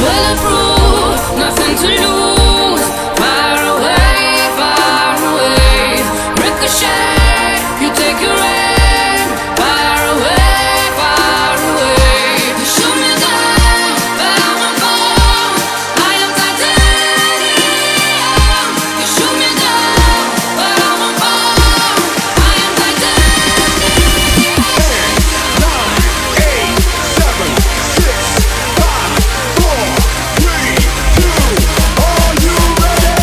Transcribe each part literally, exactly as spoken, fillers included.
Bulletproof, nothing to lose. Far away, far away. Ricochet, you take your aim. Far away, far away. You shoot me down, but I won't fall. I am titanium. You shoot me down, but I won't fall. I am titanium. Nine, eight, seven, six, five, four, three, two. Are you ready?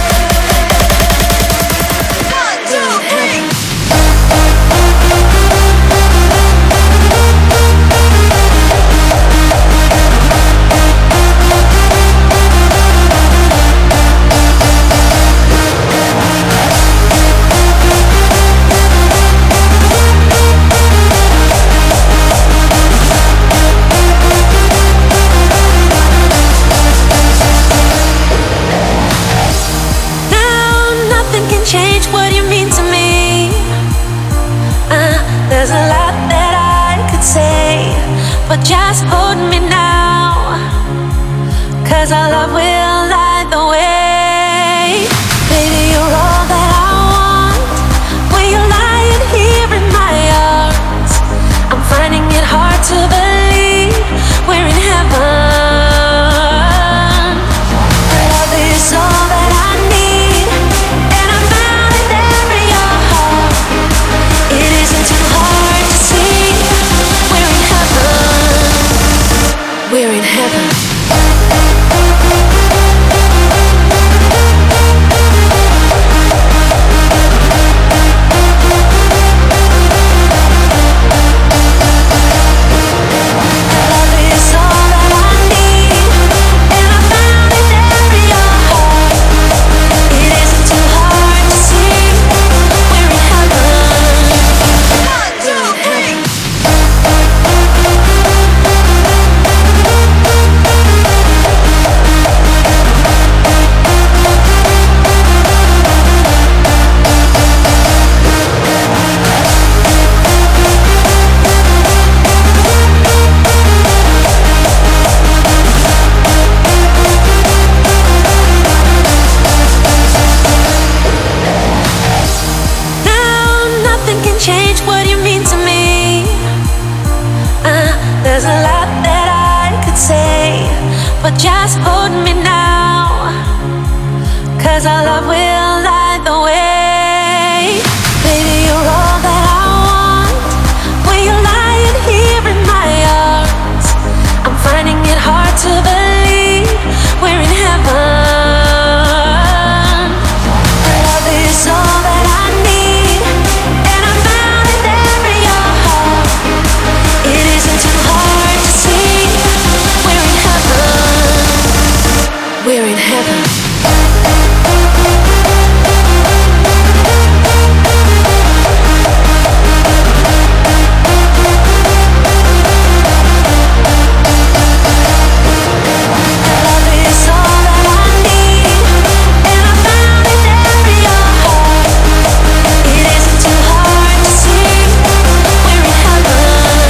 One, two, three. Now nothing can change what you mean to me. Uh, there's a lot that I could say, but just hold me now, 'cause our love will light the way. Baby, you're all that I want. When you're lying here in my arms, I'm finding it hard to believe we're in heaven. Love is all that I need, and I found it there in your heart. It isn't too hard to see. We're in heaven. We're in heaven. Love is all that I need, and I found it there in your heart. It isn't too hard to see. We're in heaven. One, two, three. Now nothing can change what you mean to me. Uh, there's a lot that I could say, but just hold me now, 'cause our love will light the way. Baby, you're all that I want. When you're lying here in my arms, I'm finding it hard to believe we're in heaven. Love is all that I need, and I found it there in your heart. It isn't too hard to see. We're in heaven. We're in heaven. Love is all that I need, and I found it there in your heart. It isn't too hard to see. We're in heaven.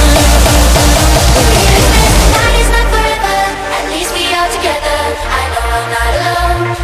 Night is not forever, at least we are together. I know I'm not alone.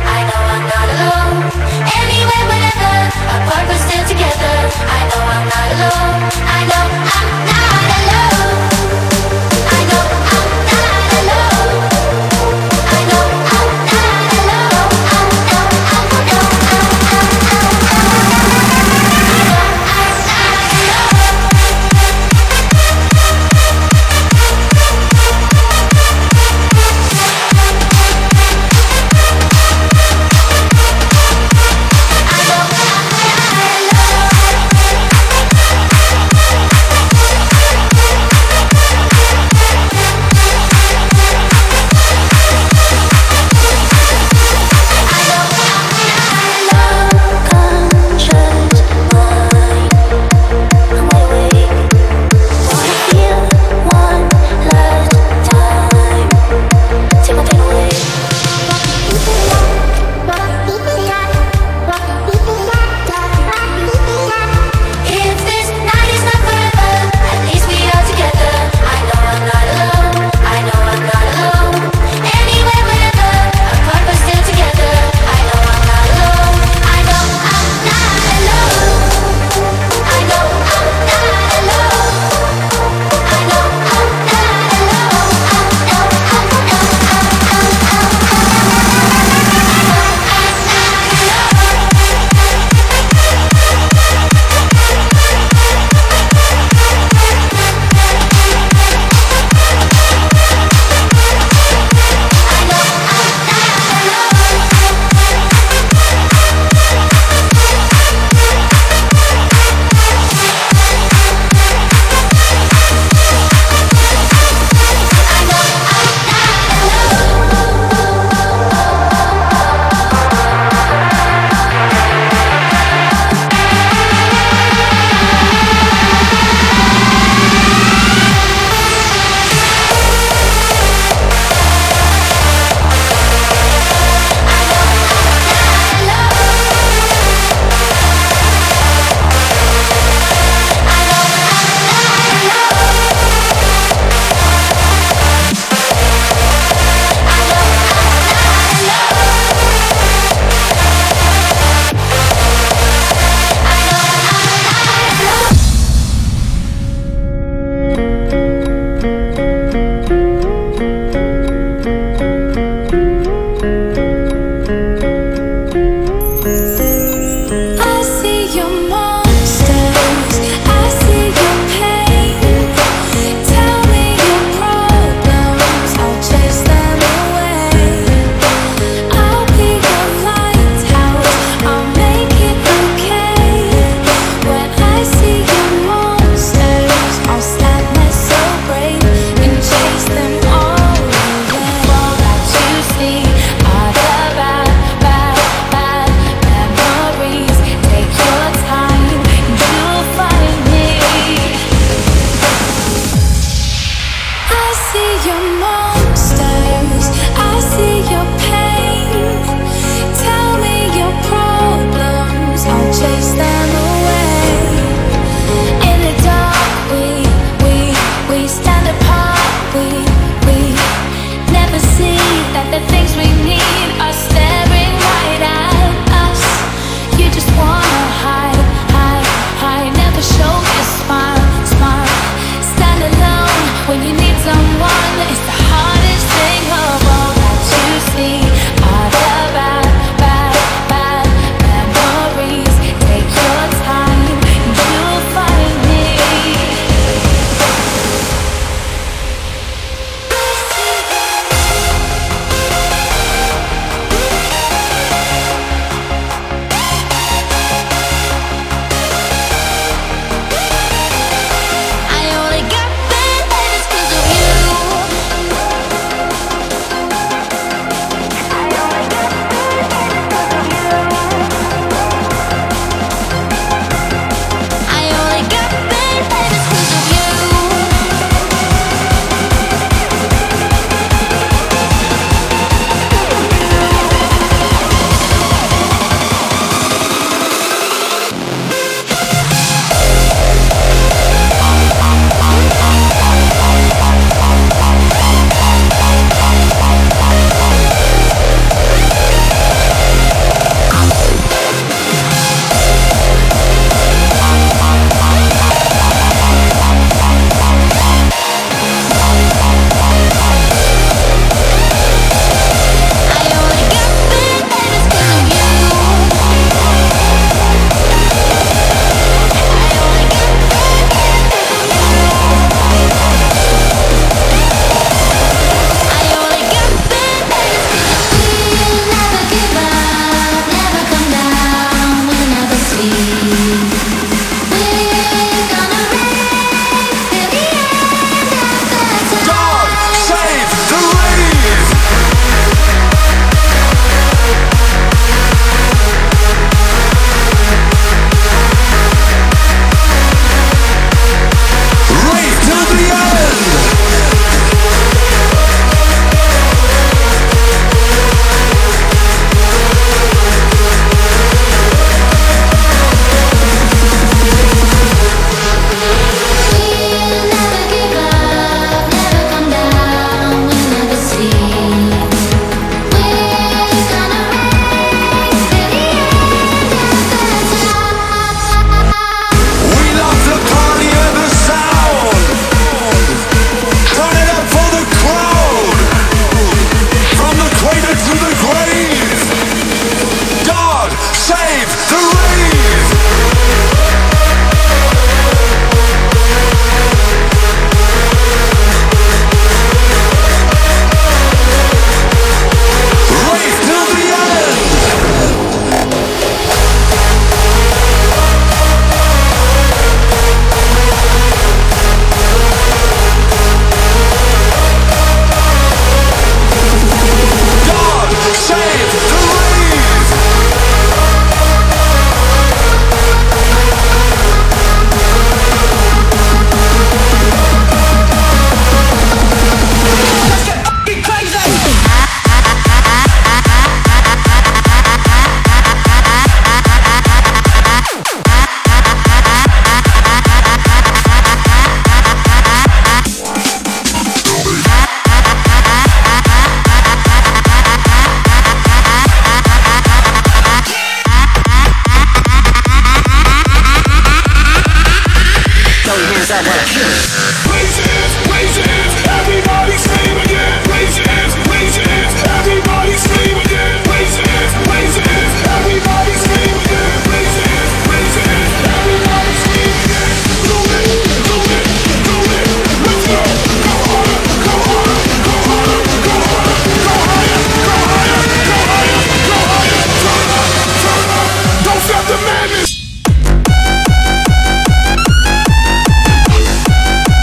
out like this. Raise your hands, raise your hands, everybody scream again. Raise your hands, raise your hands, everybody scream again. Raise your hands, raise your hands, everybody scream again. Raise your hands, raise your hands, everybody scream again. Do it, do it, do it. Let's go. Go harder, go harder, go harder, go harder, go higher, go higher, go higher, go higher. Turn up, turn up. Don't stop the madness.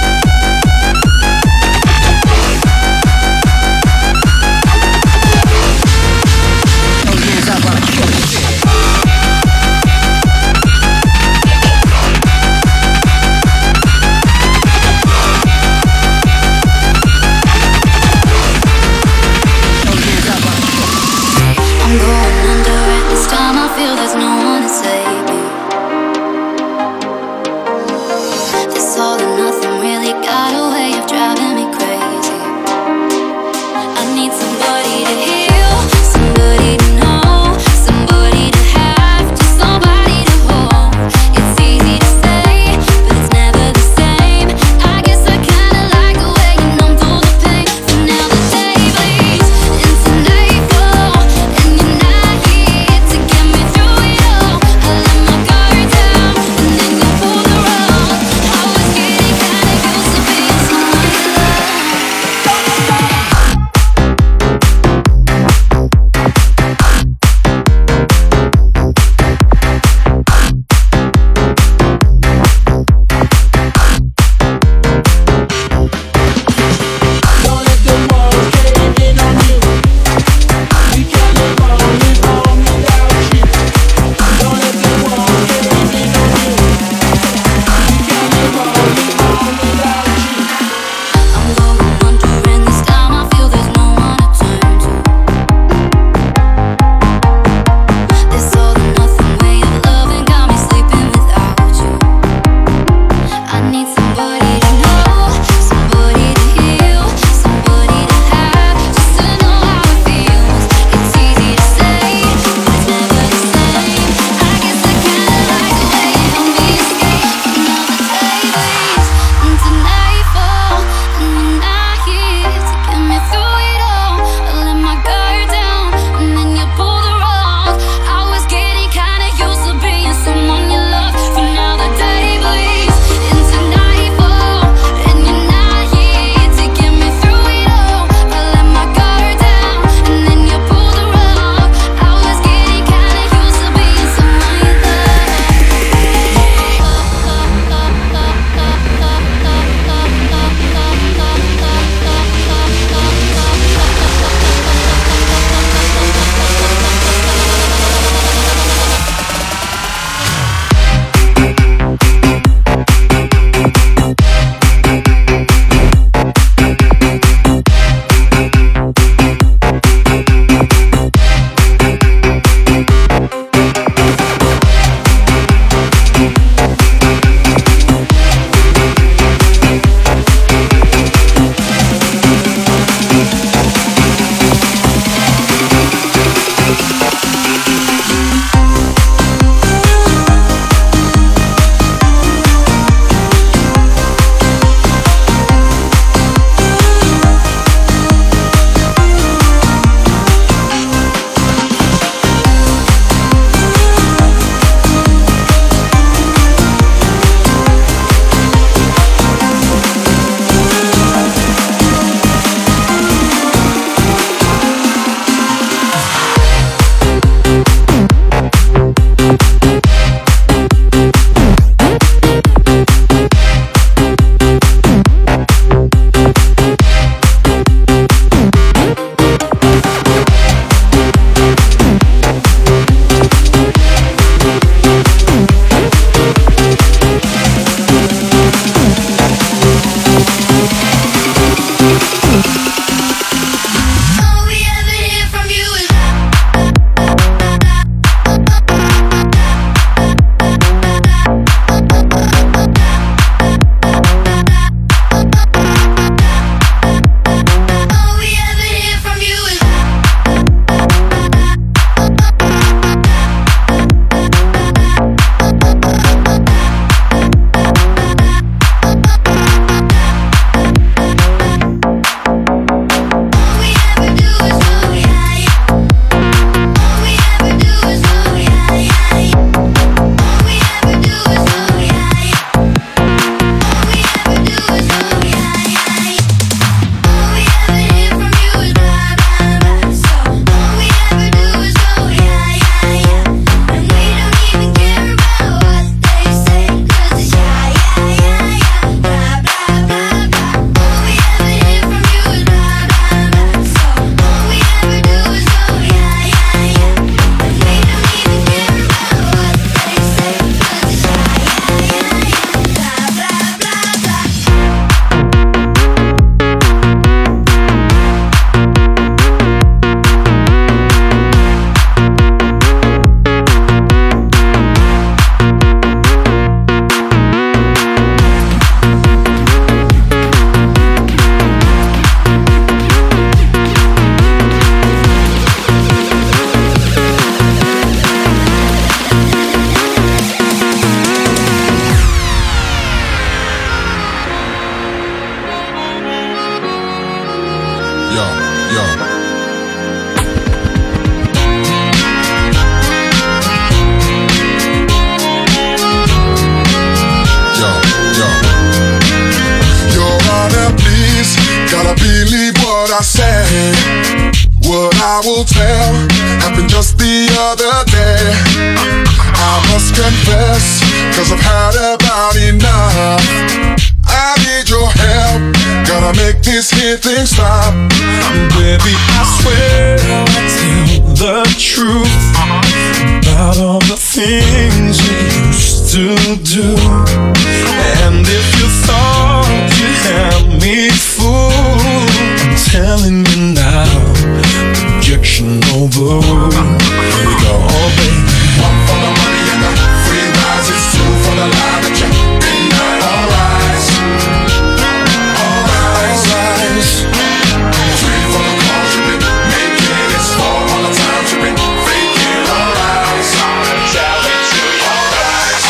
I will tell, happened just the other day. I must confess, cause I've had about enough. I need your help, gotta make this here thing stop. Baby, I swear I'll tell the truth about all the things you used to do. And if you thought you had me fooled, I'm telling you now, objection overruled. Here we go, oh baby. One for the money and the free rides, it's two for the lie that you've been done. All rise, all rise, rise. Three for the calls you've been making, it's four all the times you've been faking. All rise, shall we do all rise?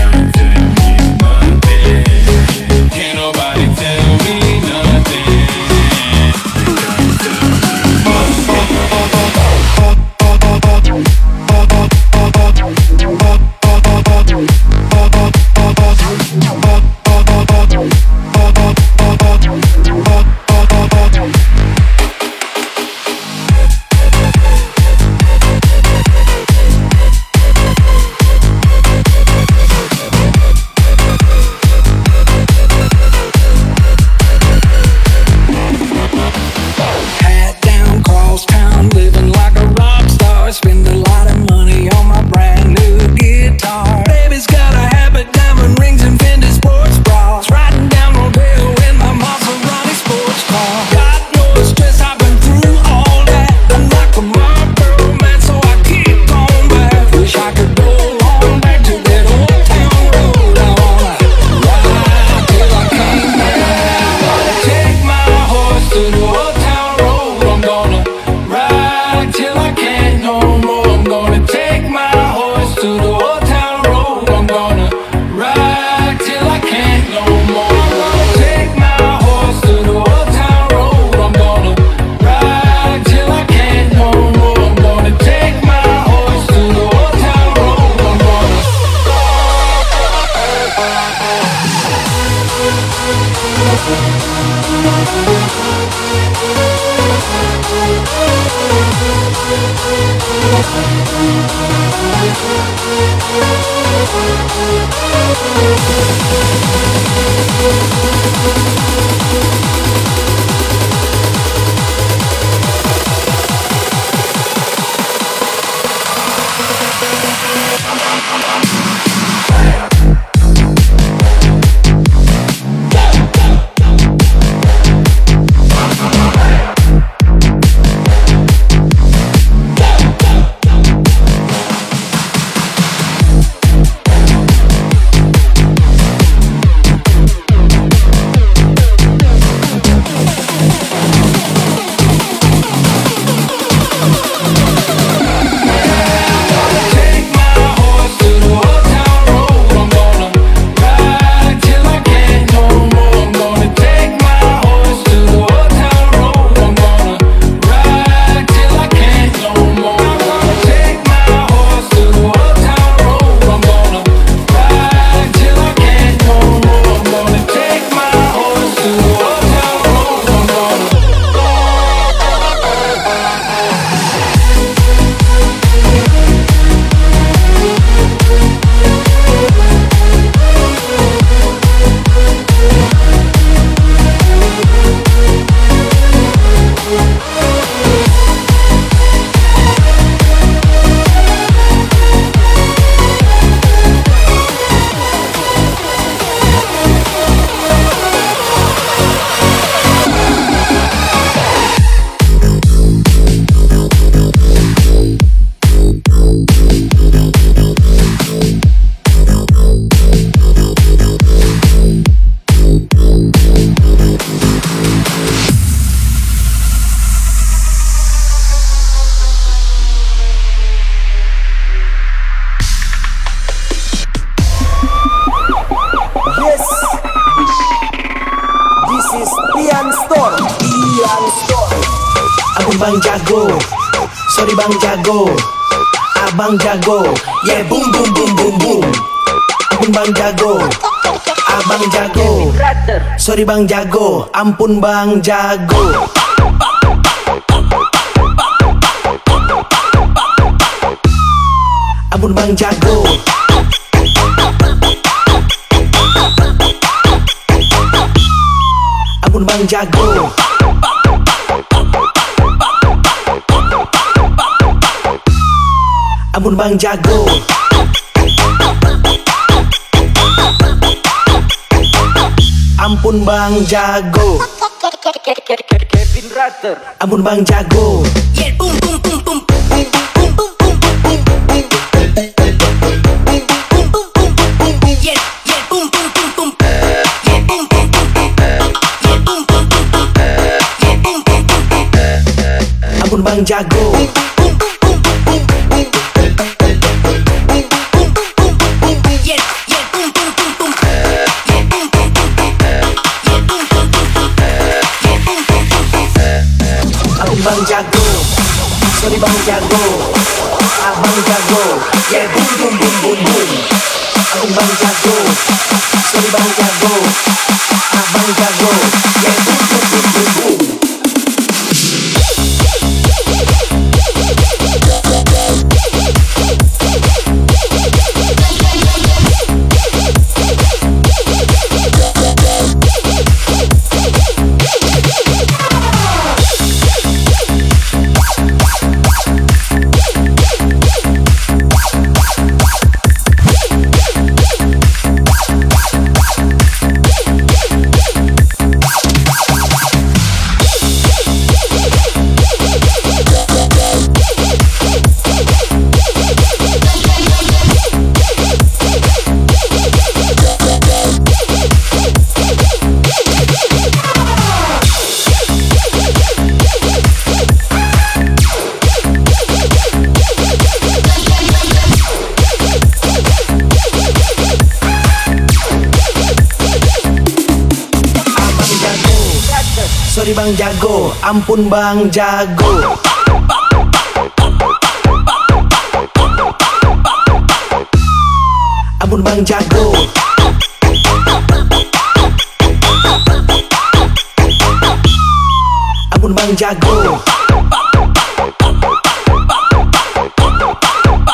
Can't nobody tell me nothing. Bang jago, sorry bang jago, abang jago, yeah boom boom boom boom boom. Ampun bang jago, abang jago, sorry bang jago, ampun bang jago. Ampun bang jago, ampun bang jago. Ampun bang jago, ampun bang jago, Kevin Rater. Ampun bang jago, Yeah, boom, boom, boom, boom. Ampun bang jago. Bang jago, sorry bang jago, abang jago, yeah boom boom boom boom boom. Aku bang jago, sorry bang jago, abang jago, yeah boom boom boom boom boom. Sorry bang jago, ampun bang jago. Ampun bang jago. Ampun bang jago.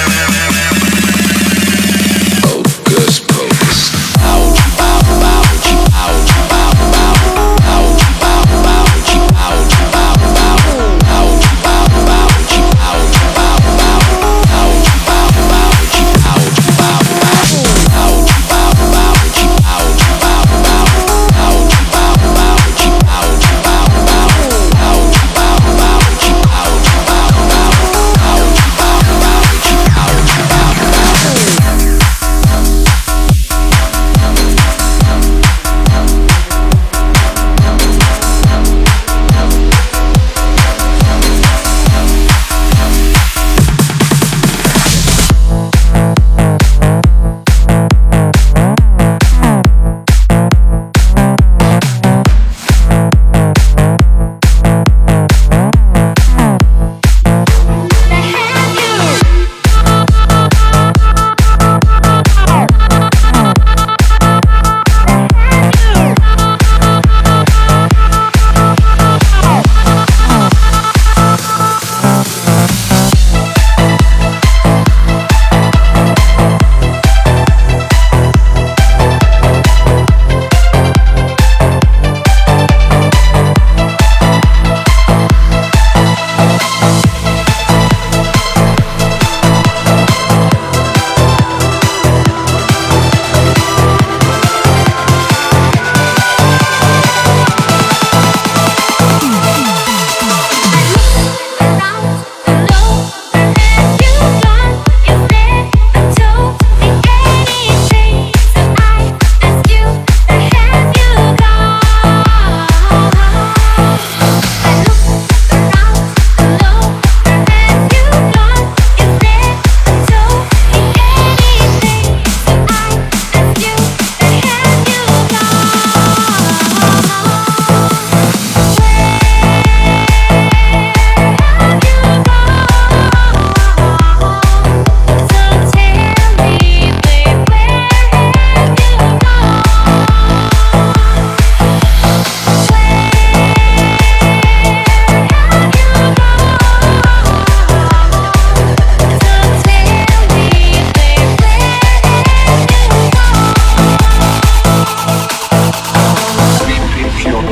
We'll be right back.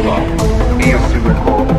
Club. Io seguo il volo.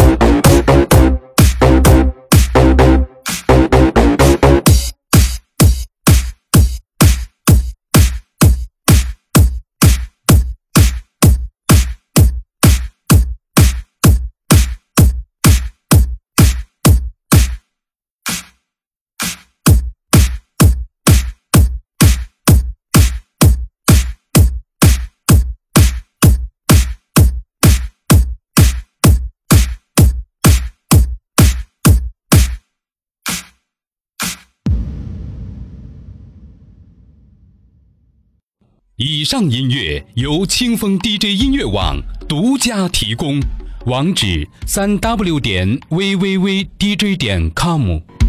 以上音乐由清风 D J 音乐网独家提供，网址三 w 点 v v v d j 点 com。